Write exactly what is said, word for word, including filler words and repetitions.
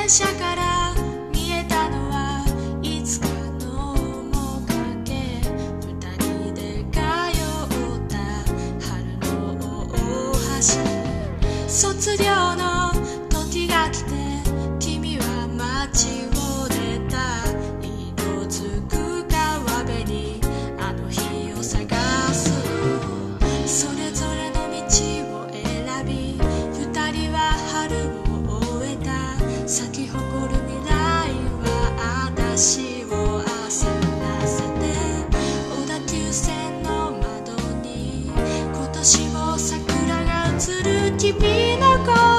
車から見えたのはいつかの面影。二人で通った春の大橋。卒業の時が来て君は街を出た。色づく川辺にあの日を探す。それぞれの道を選び二人は春を終えた。咲き誇る未来は私を焦らせて。小田急線の窓に今年も桜が映る君の声